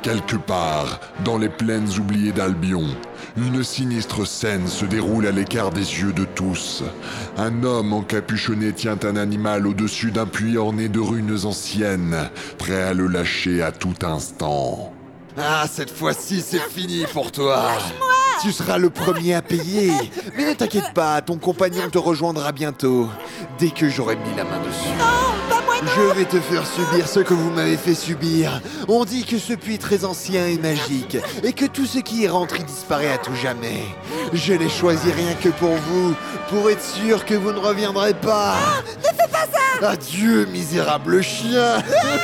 Quelque part, dans les plaines oubliées d'Albion, une sinistre scène se déroule à l'écart des yeux de tous. Un homme encapuchonné tient un animal au-dessus d'un puits orné de runes anciennes, prêt à le lâcher à tout instant. Ah, cette fois-ci, c'est fini pour toi. Tu seras le premier à payer. Mais ne t'inquiète pas, ton compagnon te rejoindra bientôt, dès que j'aurai mis la main dessus. Je vais te faire subir ce que vous m'avez fait subir. On dit que ce puits très ancien est magique, et que tout ce qui y rentre y disparaît à tout jamais. Je l'ai choisi rien que pour vous, pour être sûr que vous ne reviendrez pas. Ne fais pas ça! Adieu, misérable chien.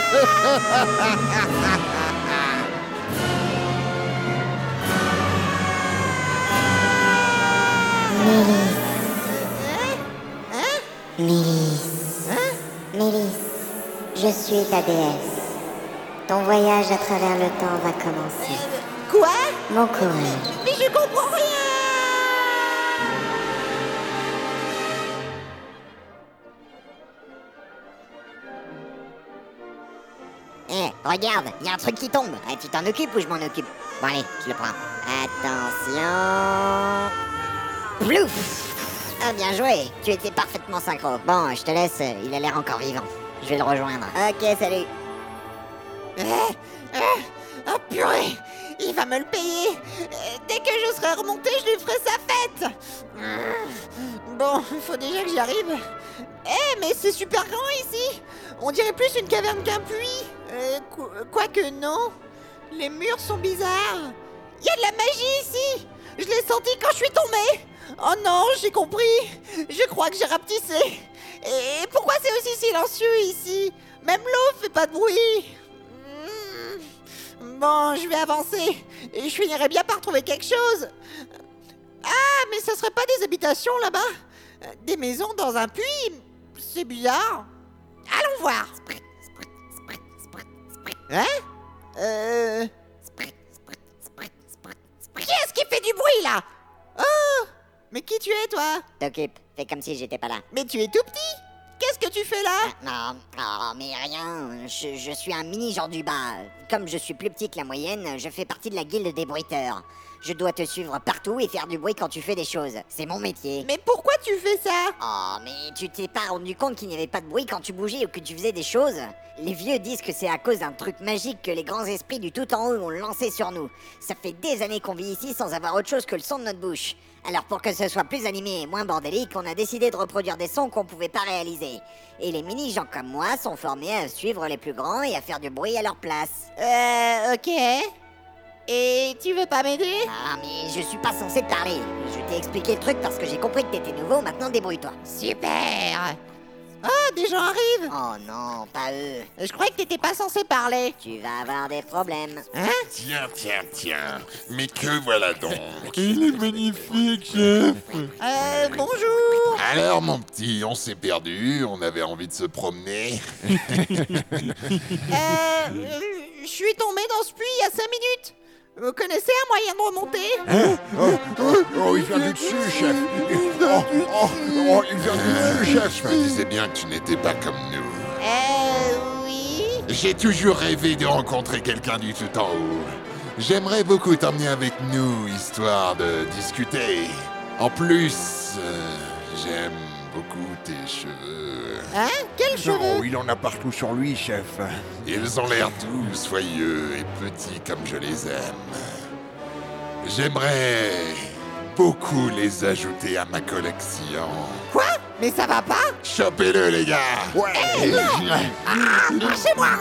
Mélis, je suis ta déesse. Ton voyage à travers le temps va commencer. Quoi? Mon courage. Mais je comprends rien! Regarde, y a un truc qui tombe. Tu t'en occupes ou je m'en occupe? Bon allez, je le prends. Attention... Plouf! Ah, bien joué, tu étais parfaitement synchro. Bon, je te laisse, il a l'air encore vivant. Je vais le rejoindre. Ok, salut. Oh purée! Il va me le payer! Dès que je serai remonté, je lui ferai sa fête! Bon, il faut déjà que j'y arrive. Mais c'est super grand ici! On dirait plus une caverne qu'un puits! Quoique non! Les murs sont bizarres! Il y a de la magie ici! Je l'ai senti quand je suis tombé! Oh non, j'ai compris! Je crois que j'ai rapetissé! Et pourquoi c'est aussi silencieux ici? Même l'eau fait pas de bruit! Bon, je vais avancer. Et je finirai bien par trouver quelque chose. Ah, mais ça serait pas des habitations là-bas? Des maisons dans un puits? C'est bizarre. Allons voir. Hein? Qui est-ce qui fait du bruit là? Oh! Mais qui tu es toi? T'occupe, fais comme si j'étais pas là. Mais tu es tout petit. Qu'est-ce que tu fais là? Non, mais rien, je suis un mini genre du bas. Comme je suis plus petit que la moyenne, je fais partie de la guilde des bruiteurs. Je dois te suivre partout et faire du bruit quand tu fais des choses. C'est mon métier. Mais pourquoi tu fais ça? Oh, mais tu t'es pas rendu compte qu'il n'y avait pas de bruit quand tu bougeais ou que tu faisais des choses? Les vieux disent que c'est à cause d'un truc magique que les grands esprits du tout en haut ont lancé sur nous. Ça fait des années qu'on vit ici sans avoir autre chose que le son de notre bouche. Alors pour que ce soit plus animé et moins bordélique, on a décidé de reproduire des sons qu'on pouvait pas réaliser. Et les mini-gens comme moi sont formés à suivre les plus grands et à faire du bruit à leur place. Ok. Et tu veux pas m'aider? Ah, mais je suis pas censé te parler. Je t'ai expliqué le truc parce que j'ai compris que t'étais nouveau, maintenant débrouille-toi. Super! Oh, des gens arrivent! Oh non, pas eux. Je croyais que t'étais pas censé parler. Tu vas avoir des problèmes. Hein? Tiens. Mais que voilà donc. Il est magnifique, chef. Bonjour! Alors mon petit, on s'est perdu, on avait envie de se promener. Je suis tombé dans ce puits il y a 5 minutes. Vous connaissez un moyen de remonter? Oh, il vient du dessus, chef. Il vient du dessus, chef. Je me disais bien que tu n'étais pas comme nous. Oui. J'ai toujours rêvé de rencontrer quelqu'un du tout en haut. J'aimerais beaucoup t'emmener avec nous, histoire de discuter. En plus, j'aime beaucoup tes cheveux. Hein? Quels cheveux? Oh, il en a partout sur lui, chef. Ils ont l'air doux, soyeux et petits comme je les aime. J'aimerais beaucoup les ajouter à ma collection. Quoi? Mais ça va pas? Chopez-le, les gars! Ouais. Lâchez-moi!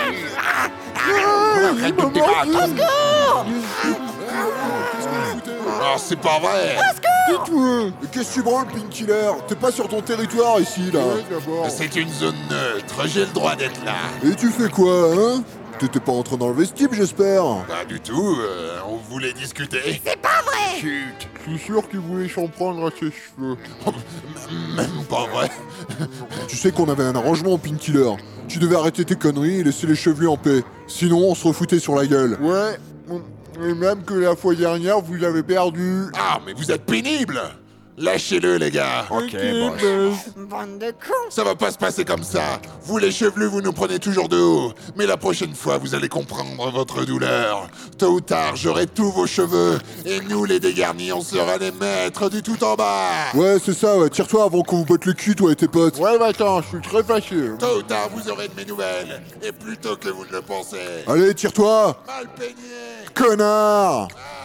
Oh, c'est pas vrai! Tais-toi. Qu'est-ce que tu branles, Painkiller? T'es pas sur ton territoire ici, là. C'est une zone neutre, j'ai le droit d'être là. Et tu fais quoi, hein? T'étais pas entré dans le vestibule, j'espère. Pas du tout, on voulait discuter. C'est pas vrai! Chut, Je suis sûr qu'il voulait s'en prendre à ses cheveux. même pas vrai. Tu sais qu'on avait un arrangement, Painkiller. Tu devais arrêter tes conneries et laisser les chevelus en paix. Sinon, on se refoutait sur la gueule. Ouais, et même que la fois dernière, vous l'avez perdu. Ah, mais vous êtes pénible! Lâchez-le, les gars. Ok, boss. Bande de cons. Ça va pas se passer comme ça. Vous, les chevelus, vous nous prenez toujours de haut. Mais la prochaine fois, vous allez comprendre votre douleur. Tôt ou tard, j'aurai tous vos cheveux. Et nous, les dégarnis, on sera les maîtres du tout en bas. Ouais, c'est ça, ouais. Tire-toi avant qu'on vous botte le cul, toi et tes potes. Ouais, mais attends, je suis très fâché. Tôt ou tard, vous aurez de mes nouvelles. Et plus tôt que vous ne le pensez. Allez, tire-toi. Mal peigné. Connard.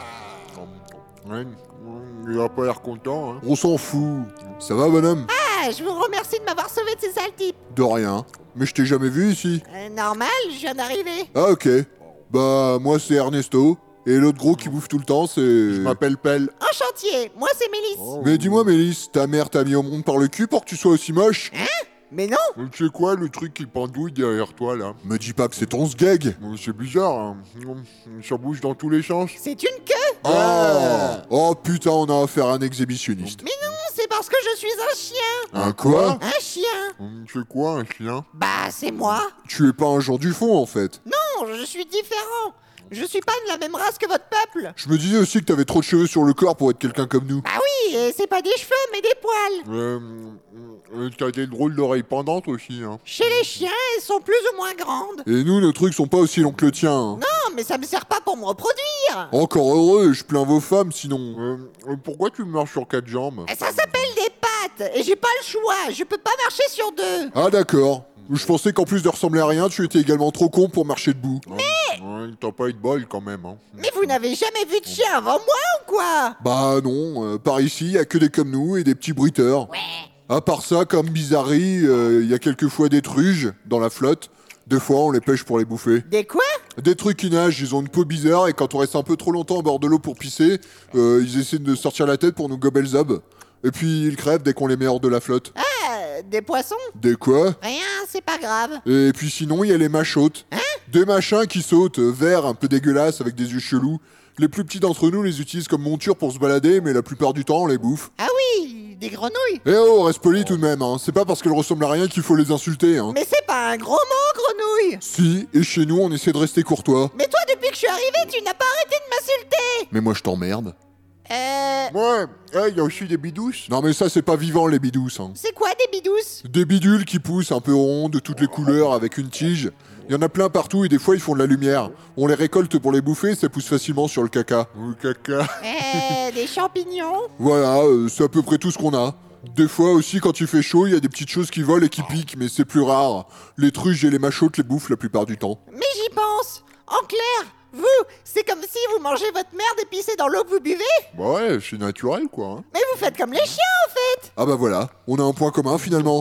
Ouais, il a pas l'air content, hein. On s'en fout. Ça va, bonhomme? Ah, je vous remercie de m'avoir sauvé de ces sales types. De rien. Mais je t'ai jamais vu ici. Normal, je viens d'arriver. Ah, ok. Bah, moi, c'est Ernesto. Et l'autre gros qui bouffe tout le temps, c'est... Je m'appelle Pelle. En chantier, moi c'est Mélisse. Oh. Mais dis-moi, Mélisse, ta mère t'a mis au monde par le cul pour que tu sois aussi moche? Mais non. Tu sais quoi, le truc qui pendouille derrière toi, là? Me dis pas que c'est ton sgeg. C'est bizarre, hein. Ça bouge dans tous les sens. C'est une queue. Oh putain, on a affaire à un exhibitionniste. Mais non, c'est parce que je suis un chien. Un quoi? Un chien. C'est quoi, un chien? Bah, c'est moi. Tu es pas un genre du fond, en fait. Non, je suis différent. Je suis pas de la même race que votre peuple. Je me disais aussi que t'avais trop de cheveux sur le corps pour être quelqu'un comme nous. Bah oui, et c'est pas des cheveux, mais des poils. T'as des drôles d'oreilles pendantes aussi, hein. Chez les chiens, elles sont plus ou moins grandes. Et nous, nos trucs sont pas aussi longs que le tien. Hein. Non, mais ça me sert pas pour me reproduire. Encore heureux, je plains vos femmes sinon. Pourquoi tu marches sur 4 jambes? Et ça s'appelle des pattes, et j'ai pas le choix. Je peux pas marcher sur deux. Ah d'accord. Je pensais qu'en plus de ressembler à rien, tu étais également trop con pour marcher debout. Ouais, t'as pas eu de bol quand même, hein. Mais vous n'avez jamais vu de chien avant moi ou quoi? Bah non, par ici, y a que des comme nous et des petits bruiteurs. Ouais. À part ça, comme bizarrerie, y a quelquefois des truges dans la flotte. Des fois, on les pêche pour les bouffer. Des quoi? Des trucs qui nagent, ils ont une peau bizarre et quand on reste un peu trop longtemps au bord de l'eau pour pisser, ils essaient de sortir la tête pour nous gober le zob. Et puis ils crèvent dès qu'on les met hors de la flotte. Ah, des poissons? Des quoi? Rien, c'est pas grave. Et puis sinon, il y a les machotes. Des machins qui sautent, verts, un peu dégueulasses, avec des yeux chelous. Les plus petits d'entre nous les utilisent comme monture pour se balader, mais la plupart du temps, on les bouffe. Ah oui, des grenouilles. Eh oh, reste poli tout de même, hein. C'est pas parce qu'elles ressemblent à rien qu'il faut les insulter, hein. Mais c'est pas un gros mot, grenouille. Si, et chez nous, on essaie de rester courtois. Mais toi, depuis que je suis arrivé, tu n'as pas arrêté de m'insulter. Mais moi, je t'emmerde. Ouais, il y a aussi des bidous. Non mais ça, c'est pas vivant, les bidous, hein. C'est quoi des bidous? Des bidules qui poussent un peu ronds, de toutes les couleurs, avec une tige. Il y en a plein partout et des fois ils font de la lumière. On les récolte pour les bouffer, ça pousse facilement sur le caca. Le caca. Des champignons? Voilà, c'est à peu près tout ce qu'on a. Des fois aussi, quand il fait chaud, il y a des petites choses qui volent et qui piquent, mais c'est plus rare. Les truges et les machotes les bouffent la plupart du temps. Mais j'y pense. En clair, vous, c'est comme si vous mangez votre merde épicée dans l'eau que vous buvez? Bah ouais, c'est naturel, quoi, hein. Mais vous faites comme les chiens, en fait. Ah bah voilà, on a un point commun finalement.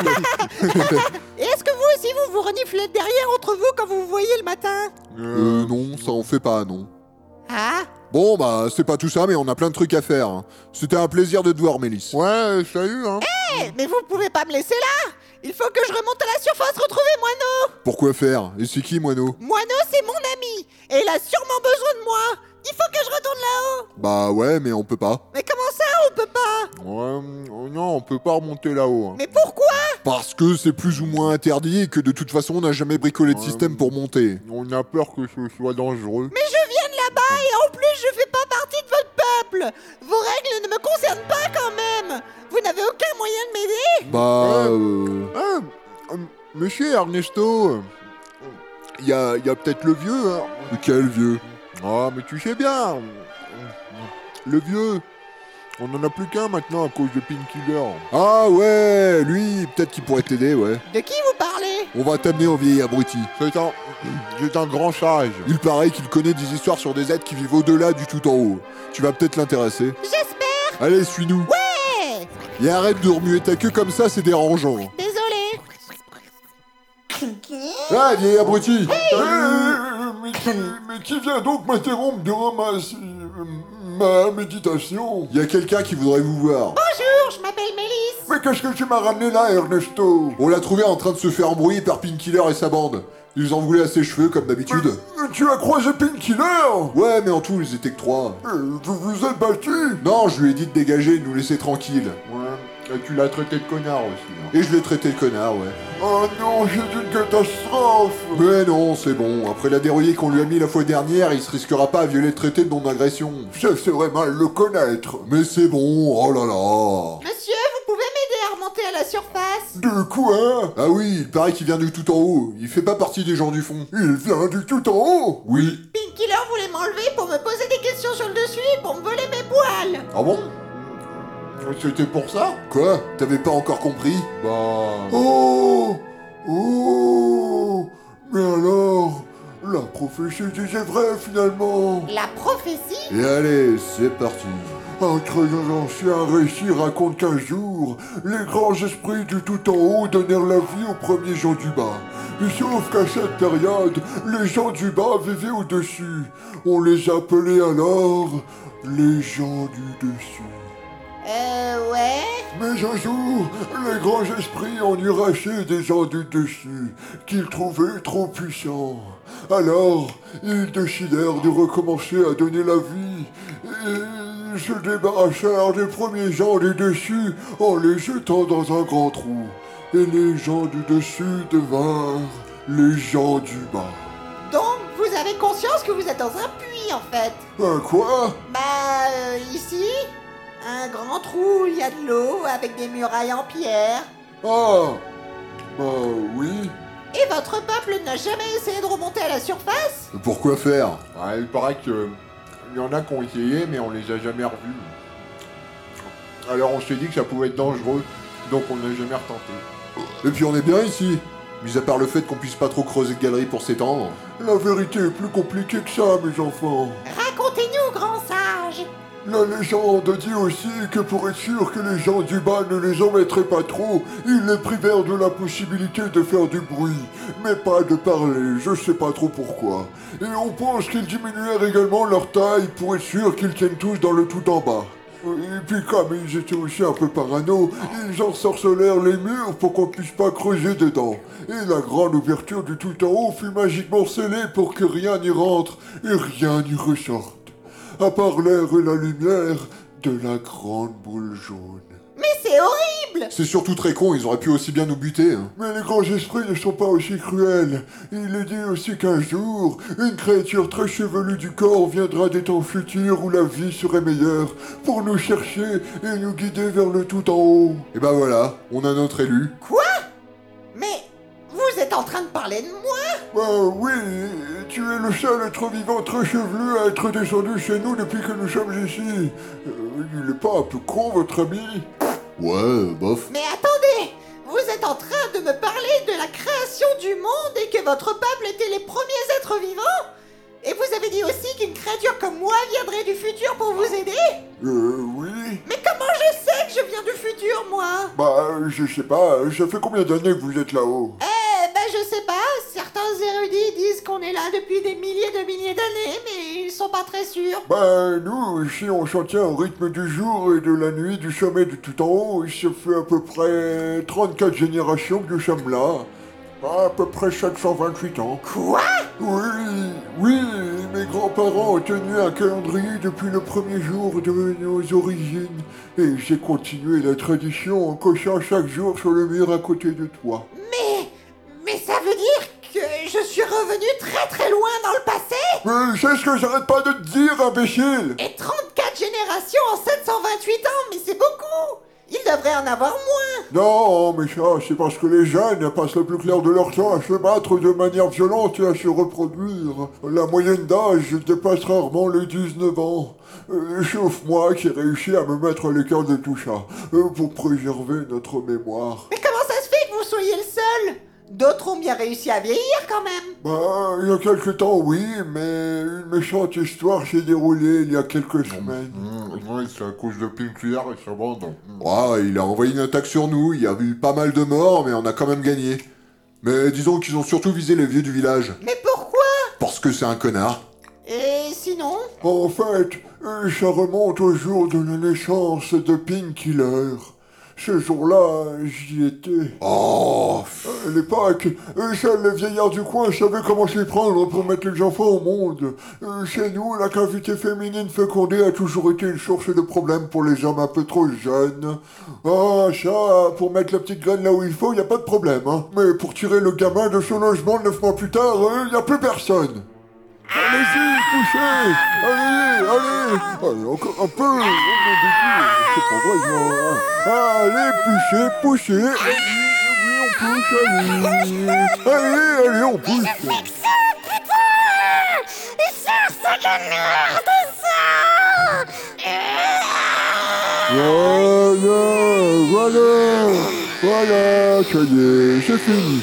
Et est-ce que vous aussi, vous reniflez derrière entre vous quand vous vous voyez le matin? Non, ça en fait pas, non. Ah? Bon bah, c'est pas tout ça, mais on a plein de trucs à faire. Hein. C'était un plaisir de te voir, Mélisse. Ouais, salut, hein. Mais vous pouvez pas me laisser là. Il faut que je remonte à la surface retrouver Moineau. Pourquoi faire? Et c'est qui, Moineau? Moineau, c'est mon ami. Et il a sûrement besoin de moi. Il faut que je retourne là-haut. Bah ouais, mais on peut pas. Mais comment ça, on peut pas? Ouais, non, on peut pas remonter là-haut, hein. Mais pourquoi? Parce que c'est plus ou moins interdit et que de toute façon, on n'a jamais bricolé de système pour monter. On a peur que ce soit dangereux. Mais je viens de là-bas et en plus, je fais pas partie de votre peuple. Vos règles ne me concernent pas quand même. Vous n'avez aucun moyen de m'aider? Bah... Monsieur Ernesto, il y a peut-être le vieux, hein. Quel vieux? Ah, mais tu sais bien. Le vieux. On en a plus qu'un maintenant à cause de Painkiller. Ah ouais, lui, peut-être qu'il pourrait t'aider, ouais. De qui vous parlez? On va t'amener au vieil abruti. C'est un grand sage. Il paraît qu'il connaît des histoires sur des êtres qui vivent au-delà du tout en haut. Tu vas peut-être l'intéresser. J'espère. Allez, suis-nous. Ouais. Et arrête de remuer ta queue comme ça, c'est dérangeant. Désolé. Ah, vieil abruti. Mais qui vient donc m'interrompre durant ma méditation? Il y a quelqu'un qui voudrait vous voir. Bonjour, je m'appelle Mélisse. Mais qu'est-ce que tu m'as ramené là, Ernesto? On l'a trouvé en train de se faire embrouiller par Painkiller et sa bande. Ils en voulaient à ses cheveux, comme d'habitude. Tu as croisé Painkiller? Ouais, mais en tout, ils étaient que 3. Vous vous êtes battus? Non, je lui ai dit de dégager et de nous laisser tranquilles. Ouais. Et tu l'as traité de connard aussi. Hein. Et je l'ai traité de connard, ouais. Oh non, c'est une catastrophe. Mais non, c'est bon. Après la dérouillée qu'on lui a mis la fois dernière, il se risquera pas à violer le traité de non-agression. Ça serait mal le connaître. Mais c'est bon, oh là là. Monsieur, vous pouvez m'aider à remonter à la surface? De quoi? Ah oui, il paraît qu'il vient du tout en haut. Il fait pas partie des gens du fond. Il vient du tout en haut? Oui. Painkiller voulait m'enlever pour me poser des questions sur le dessus et pour me voler mes poils. Ah bon? C'était pour ça? Quoi? T'avais pas encore compris? Bah... Oh! Oh! Mais alors, la prophétie disait vrai finalement. La prophétie? Et allez, c'est parti. Un très ancien récit raconte qu'un jour, les grands esprits du tout en haut donnèrent la vie aux premiers gens du bas. Et sauf qu'à cette période, les gens du bas vivaient au-dessus. On les appelait alors les gens du dessus. Ouais. Mais un jour, les grands esprits ont dû racheter des gens du dessus, qu'ils trouvaient trop puissants. Alors, ils décidèrent de recommencer à donner la vie, et ils se débarrassèrent des premiers gens du dessus en les jetant dans un grand trou. Et les gens du dessus devinrent les gens du bas. Donc, vous avez conscience que vous êtes dans un puits, en fait? Quoi? Ici, un grand trou, il y a de l'eau avec des murailles en pierre. Ah! Bah oui. Et votre peuple n'a jamais essayé de remonter à la surface? Pourquoi faire? Il paraît que il y en a qui ont essayé, mais on les a jamais revus. Alors on s'est dit que ça pouvait être dangereux, donc on n'a jamais retenté. Et puis on est bien ici. Mis à part le fait qu'on puisse pas trop creuser de galeries pour s'étendre. La vérité est plus compliquée que ça, mes enfants. Racontez-nous, grand sage. La légende dit aussi que pour être sûr que les gens du bas ne les embêteraient pas trop, ils les privèrent de la possibilité de faire du bruit, mais pas de parler, je sais pas trop pourquoi. Et on pense qu'ils diminuèrent également leur taille pour être sûr qu'ils tiennent tous dans le tout en bas. Et puis comme ils étaient aussi un peu parano, ils ensorcelèrent les murs pour qu'on puisse pas creuser dedans. Et la grande ouverture du tout en haut fut magiquement scellée pour que rien n'y rentre et rien n'y ressorte. À part l'air et la lumière de la grande boule jaune. Mais c'est horrible! C'est surtout très con, ils auraient pu aussi bien nous buter. Hein. Mais les grands esprits ne sont pas aussi cruels. Il est dit aussi qu'un jour, une créature très chevelue du corps viendra des temps futurs où la vie serait meilleure pour nous chercher et nous guider vers le tout en haut. Et bah voilà, on a notre élu. Quoi? Mais vous êtes en train de parler de moi? Oui, tu es le seul être vivant très chevelu à être descendu chez nous depuis que nous sommes ici. Il est pas un peu con, votre ami? Ouais, bof. Mais attendez! Vous êtes en train de me parler de la création du monde et que votre peuple était les premiers êtres vivants? Et vous avez dit aussi qu'une créature comme moi viendrait du futur pour vous aider? Oui. Mais comment je sais que je viens du futur, moi? Je sais pas, ça fait combien d'années que vous êtes là-haut? Je sais pas, certains érudits disent qu'on est là depuis des milliers d'années, mais ils sont pas très sûrs. Nous, ici, on s'en tient au rythme du jour et de la nuit du sommet de tout en haut. Il se fait à peu près 34 générations que nous sommes là. À peu près 728 ans. Quoi? Oui, mes grands-parents ont tenu un calendrier depuis le premier jour de nos origines. Et j'ai continué la tradition en cochant chaque jour sur le mur à côté de toi. Mais ça veut dire que je suis revenu très loin dans le passé? Mais c'est ce que j'arrête pas de te dire, imbécile! Et 34 générations en 728 ans, mais c'est beaucoup! Il devrait en avoir moins! Non, mais ça, c'est parce que les jeunes passent le plus clair de leur temps à se battre de manière violente et à se reproduire. La moyenne d'âge dépasse rarement les 19 ans. Sauf moi qui ai réussi à me mettre à l'écart de tout ça, pour préserver notre mémoire. Mais comment ça se fait que vous soyez le seul? D'autres ont bien réussi à vieillir quand même. Il y a quelque temps, oui, mais une méchante histoire s'est déroulée il y a quelques semaines. Oui, c'est à cause de Painkiller et sa bande. Il a envoyé une attaque sur nous, il y a eu pas mal de morts, mais on a quand même gagné. Mais disons qu'ils ont surtout visé les vieux du village. Mais pourquoi? Parce que c'est un connard. Et sinon? En fait, ça remonte au jour de la naissance de Painkiller. Ce jour-là, j'y étais. Oh, Les Pâques, seul le vieillard du coin savait comment s'y prendre pour mettre les enfants au monde. Chez nous, la cavité féminine fécondée a toujours été une source de problèmes pour les hommes un peu trop jeunes. Ah, ça, pour mettre la petite graine là où il faut, y a pas de problème, hein. Mais pour tirer le gamin de son logement 9 mois plus tard, y a plus personne. Allez-y, poussez! Allez, encore un peu! C'est pas vrai, allez, poussez! Oui, on pousse, allez, on pousse! Voilà, ça y est, c'est fini.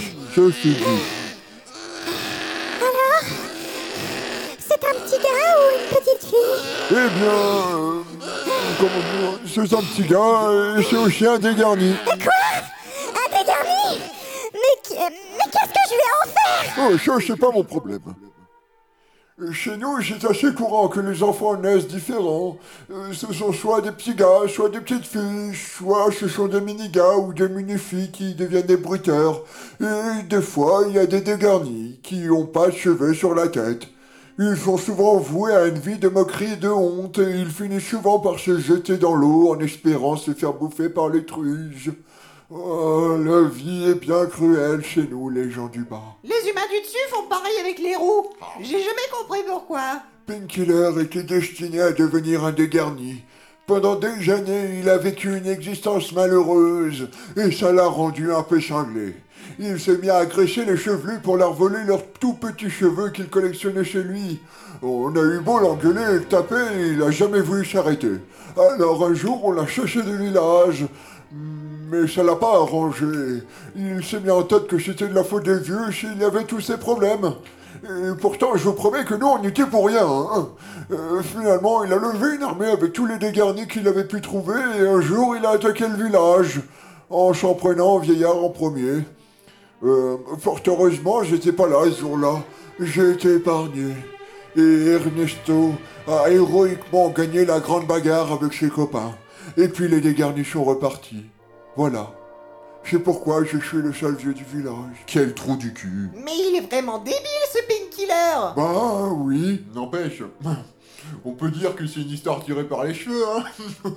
C'est un petit gars ou une petite fille? Eh bien, comment dire, c'est un petit gars et c'est aussi un dégarni. Quoi? Un dégarni? Mais qu'est-ce que je vais en faire? Oh, ça, c'est pas mon problème. Chez nous, c'est assez courant que les enfants naissent différents. Ce sont soit des petits gars, soit des petites filles, soit ce sont des mini-gars ou des mini-filles qui deviennent des bruiteurs. Et des fois, il y a des dégarnis qui ont pas de cheveux sur la tête. Ils sont souvent voués à une vie de moquerie et de honte, et ils finissent souvent par se jeter dans l'eau en espérant se faire bouffer par les truges. Oh, la vie est bien cruelle chez nous, les gens du bas. Les humains du dessus font pareil avec les roues. J'ai jamais compris pourquoi. Painkiller était destiné à devenir un dégarni. Pendant des années, il a vécu une existence malheureuse, et ça l'a rendu un peu cinglé. Il s'est mis à agresser les chevelus pour leur voler leurs tout petits cheveux qu'il collectionnait chez lui. On a eu beau l'engueuler et le taper, il a jamais voulu s'arrêter. Alors un jour, on l'a chassé du village, mais ça l'a pas arrangé. Il s'est mis en tête que c'était de la faute des vieux s'il y avait tous ces problèmes. Et pourtant, je vous promets que nous, on n'y était pour rien. Hein. Finalement, il a levé une armée avec tous les dégarnis qu'il avait pu trouver, et un jour, il a attaqué le village, en s'en prenant au vieillard en premier. Fort heureusement, j'étais pas là ce jour-là. J'ai été épargné. Et Ernesto a héroïquement gagné la grande bagarre avec ses copains. Et puis les dégarnis sont repartis. Voilà. C'est pourquoi je suis le seul vieux du village. quel trou du cul. Mais il est vraiment débile ce Painkiller. Bah oui. N'empêche, on peut dire que c'est une histoire tirée par les cheveux, hein.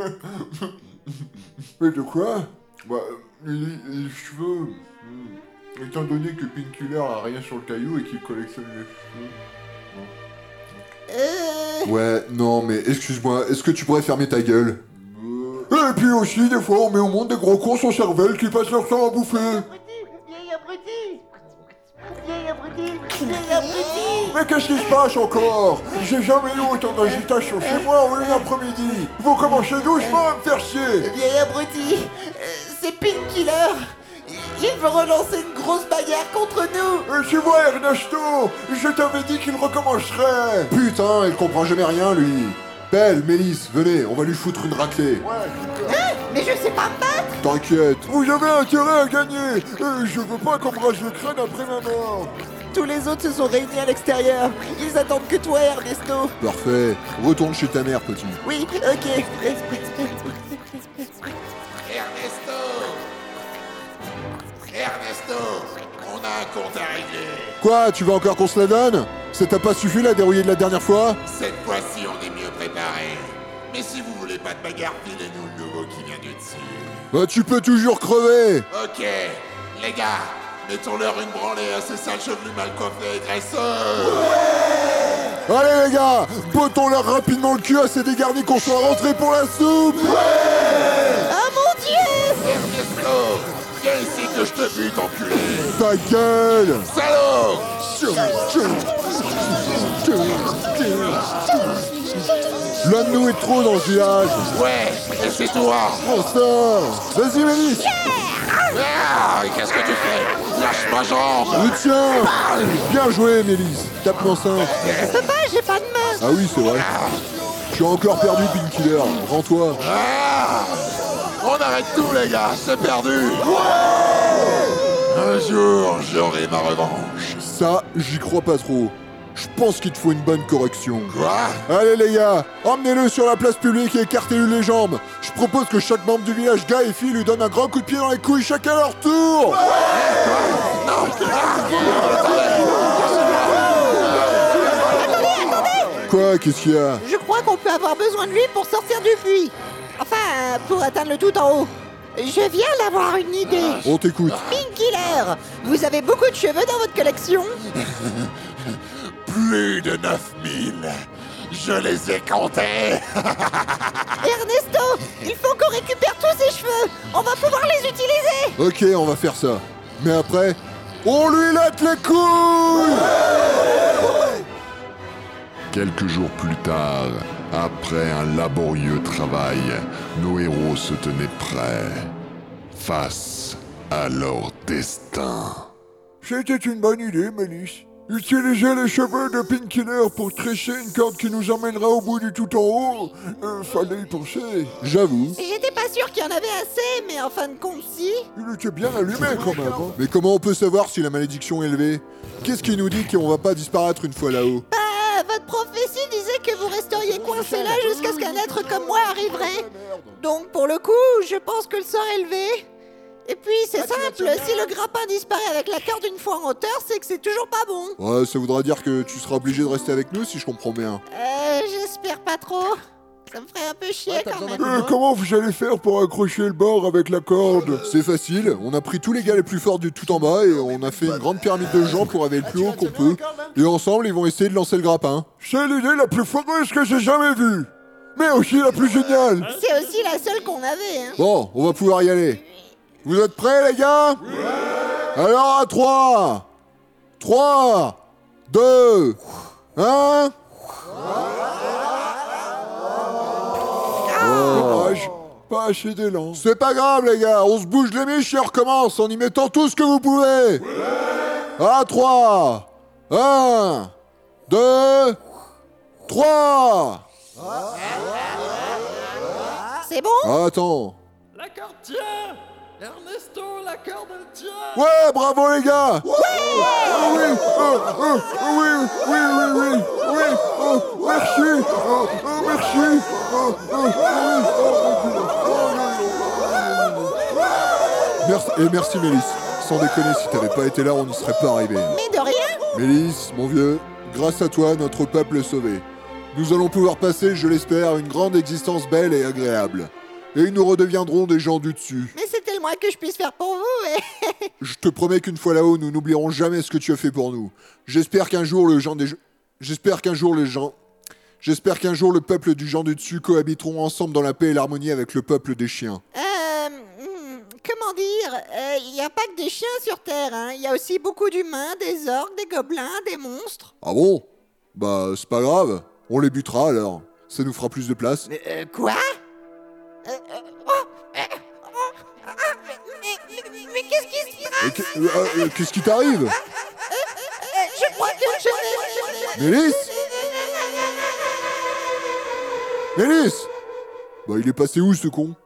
Mais de quoi? Bah, les cheveux... Étant donné que Painkiller a rien sur le caillou et qu'il collectionne les cheveux... Ouais, non, mais excuse-moi, est-ce que tu pourrais fermer ta gueule? Et puis aussi, des fois, on met au monde des gros cons sans cervelle qui passent leur temps à bouffer. Mais qu'est-ce qui se passe encore? J'ai jamais eu autant d'agitation chez moi en une après-midi. Vous commencez doucement à me faire chier. Vieil abruti, c'est Painkiller. Il veut relancer une grosse bagarre contre nous. Tu vois, Ernesto, je t'avais dit qu'il recommencerait. Putain, il comprend jamais rien, lui. Belle, Mélisse, venez, on va lui foutre une raclée. Mais je sais pas me battre. T'inquiète. Vous avez intérêt à gagner. Je veux pas qu'on me rase le crâne après ma mort. Tous les autres se sont réunis à l'extérieur. Ils attendent que toi, Ernesto. Parfait. Retourne chez ta mère, petit. Oui, ok. Ernesto, on a un compte à régler. Quoi, tu veux encore qu'on se la donne? Ça t'a pas suffi la dérouillée de la dernière fois? Cette fois-ci, on est mieux préparé. Mais si vous voulez pas de bagarre, filez-nous le nouveau qui vient du dessus. Bah tu peux toujours crever. Ok, les gars, mettons-leur une branlée à ces sales chevelus mal coiffés et graisseux. Allez les gars, bottons-leur rapidement le cul à ces dégarnis qu'on soit rentrés pour la soupe. Oh mon Dieu! Ernesto, viens ici que je te bute, enculé. Ta gueule. Salaud! L'un de nous est trop dans ce village. Ouais, et c'est toi. Bon sang. Vas-y Mélisse. Ah, qu'est-ce que tu fais? Lâche ma jambe. Le tien. Bien joué Mélisse. Tape l'enceinte. Je peux pas, j'ai pas de main. Ah oui c'est vrai. Je suis encore perdu Painkiller. Rends-toi. Ah, on arrête tout, les gars, c'est perdu. Un jour, j'aurai ma revanche. Ça, j'y crois pas trop. Je pense qu'il te faut une bonne correction. Quoi? Allez les gars, emmenez-le sur la place publique et écartez-lui les jambes. Je propose que chaque membre du village, gars et filles, lui donne un grand coup de pied dans les couilles chacun à leur tour. Quoi? Qu'est-ce qu'il y a? Je crois qu'on peut avoir besoin de lui pour sortir du puits. Enfin, pour atteindre le tout en haut. Je viens d'avoir une idée. On t'écoute. Pink Killer, vous avez beaucoup de cheveux dans votre collection? Plus de 9000. Je les ai comptés. Ernesto, il faut qu'on récupère tous ses cheveux. On va pouvoir les utiliser. Ok, on va faire ça. Mais après, on lui latte les couilles. Quelques jours plus tard, après un laborieux travail, nos héros se tenaient prêts, face à leur destin. C'était une bonne idée, Mélisse. Utiliser les cheveux de Pink Killer pour tresser une corde qui nous emmènera au bout du tout en haut. Fallait y penser. J'avoue. J'étais pas sûr qu'il y en avait assez, mais en fin de compte, si. Il était bien allumé quand même. Hein. Mais comment on peut savoir si la malédiction est élevée? Qu'est-ce qui nous dit qu'on va pas disparaître une fois là-haut? Votre prophétie disait que vous resteriez coincé là jusqu'à ce qu'un être comme moi arriverait. Donc pour le coup, je pense que le sort est élevé. Et puis c'est simple, si le grappin disparaît avec la corde une fois en hauteur, c'est que c'est toujours pas bon. Ouais, ça voudra dire que tu seras obligé de rester avec nous si je comprends bien. J'espère pas trop. Ça me ferait un peu chier quand même. Comment vous allez faire pour accrocher le bord avec la corde? C'est facile, on a pris tous les gars les plus forts du tout en bas et on a fait une grande pyramide de gens pour aller le plus haut qu'on peut. Et ensemble, ils vont essayer de lancer le grappin. C'est l'idée la plus foireuse que j'ai jamais vue. Mais aussi la plus géniale. C'est aussi la seule qu'on avait, hein. Bon, on va pouvoir y aller. Vous êtes prêts, les gars? Alors à 3, 3, 2, 1... Dommage, pas assez d'élan. C'est pas grave, les gars, on se bouge les miches et on recommence en y mettant tout ce que vous pouvez. À 3, 1, 2, 3. C'est bon? Attends. La corde tient! Ernesto, la corde elle tient! Ouais, bravo les gars. Oui, merci. Merci. Merci Mélisse. Sans déconner, si t'avais pas été là, on n'y serait pas arrivé. Mais de rien. Mélisse, mon vieux, grâce à toi, notre peuple est sauvé. Nous allons pouvoir passer, je l'espère, une grande existence belle et agréable. Et nous redeviendrons des gens du dessus. Mais c'était le moins que je puisse faire pour vous, et... Je te promets qu'une fois là-haut, nous n'oublierons jamais ce que tu as fait pour nous. J'espère qu'un jour le peuple du gens du dessus cohabiteront ensemble dans la paix et l'harmonie avec le peuple des chiens. Comment dire? Il n'y a pas que des chiens sur Terre, hein. Il y a aussi beaucoup d'humains, des orques, des gobelins, des monstres. Ah bon? Bah, c'est pas grave. On les butera alors. Ça nous fera plus de place. Quoi? Mais qu'est-ce qui se passe? Qu'est-ce qui t'arrive? Je crois que je n'ai... Mélisse? Mélisse? Bah, il est passé où ce con?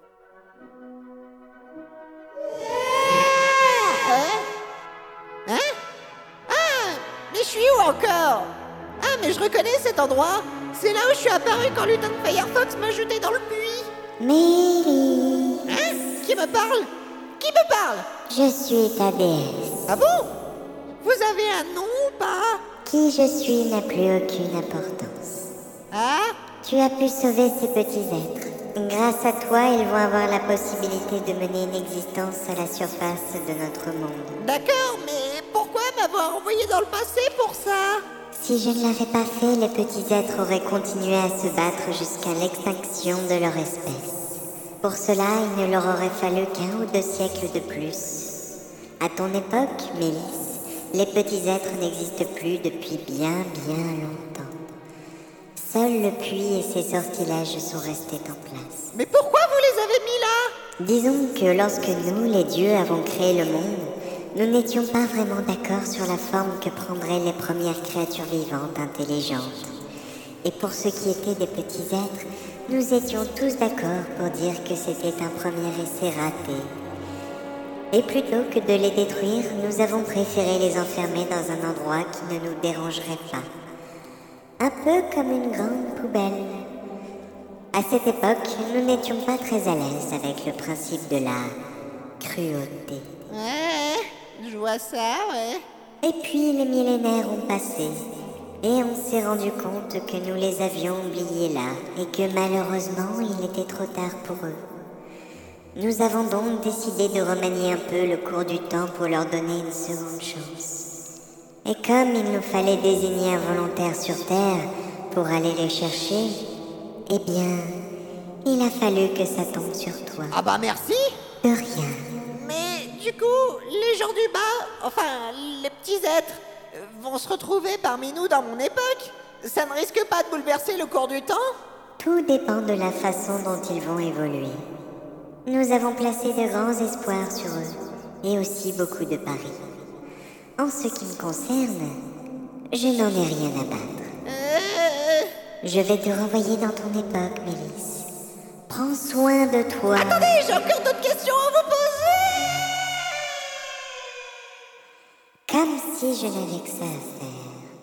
Hein? Ah! Mais je suis où encore? Ah, mais je reconnais cet endroit. C'est là où je suis apparu quand Lutin de Firefox m'a jeté dans le puits. Mélie, Hein? Qui me parle? Qui me parle? je suis ta déesse. Ah bon? Vous avez un nom ou pas? Qui je suis n'a plus aucune importance. Ah? Tu as pu sauver ces petits êtres. Grâce à toi, ils vont avoir la possibilité de mener une existence à la surface de notre monde. D'accord, mais pourquoi m'avoir envoyé dans le passé pour ça? Si je ne l'avais pas fait, les petits êtres auraient continué à se battre jusqu'à l'extinction de leur espèce. Pour cela, il ne leur aurait fallu qu'1 ou 2 siècles de plus. À ton époque, Mélisse, les petits êtres n'existent plus depuis bien longtemps. Seul le puits et ses sortilèges sont restés en place. Mais pourquoi vous les avez mis là? Disons que lorsque nous, les dieux, avons créé le monde, nous n'étions pas vraiment d'accord sur la forme que prendraient les premières créatures vivantes intelligentes. Et pour ce qui était des petits êtres, nous étions tous d'accord pour dire que c'était un premier essai raté. Et plutôt que de les détruire, nous avons préféré les enfermer dans un endroit qui ne nous dérangerait pas, Un peu comme une grande poubelle. À cette époque, nous n'étions pas très à l'aise avec le principe de la cruauté. Ouais, je vois ça, ouais. Et puis les millénaires ont passé, et on s'est rendu compte que nous les avions oubliés là, et que malheureusement il était trop tard pour eux. Nous avons donc décidé de remanier un peu le cours du temps pour leur donner une seconde chance. Et comme il nous fallait désigner un volontaire sur Terre pour aller les chercher, eh bien, il a fallu que ça tombe sur toi. Ah bah merci. De rien. Mais du coup, les gens du bas, enfin les petits êtres, vont se retrouver parmi nous dans mon époque. Ça ne risque pas de bouleverser le cours du temps? Tout dépend de la façon dont ils vont évoluer. Nous avons placé de grands espoirs sur eux, et aussi beaucoup de paris. En ce qui me concerne, je n'en ai rien à battre. Je vais te renvoyer dans ton époque, Mélisse. Prends soin de toi. Attendez, j'ai encore d'autres questions à vous poser. Comme si je n'avais que ça à faire.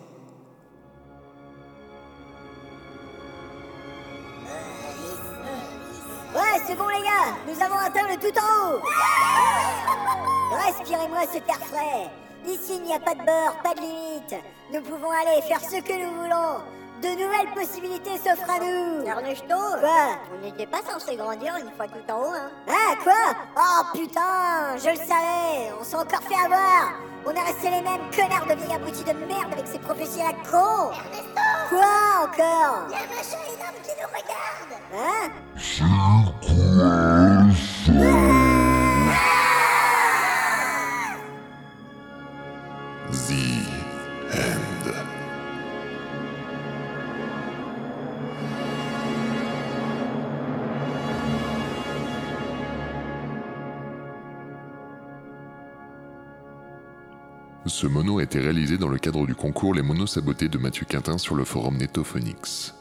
Ouais, c'est bon les gars, nous avons atteint le tout en haut. Respirez-moi cet air frais. Ici, il n'y a pas de beurre, pas de limite. Nous pouvons aller faire ce que nous voulons. De nouvelles possibilités s'offrent à nous. Ernesto, quoi? On n'était pas censé grandir une fois tout en haut, hein? Ah, quoi? Oh putain, je le savais. On s'est encore fait avoir. On est restés les mêmes connards de vieilles abrutis de merde avec ces prophéties à la con. Ernesto! Quoi encore? Il y a un machin énorme qui nous regarde. Hein? The End. Ce mono a été réalisé dans le cadre du concours Les Monos Sabotés de Mathieu Quintin sur le forum Netophonix.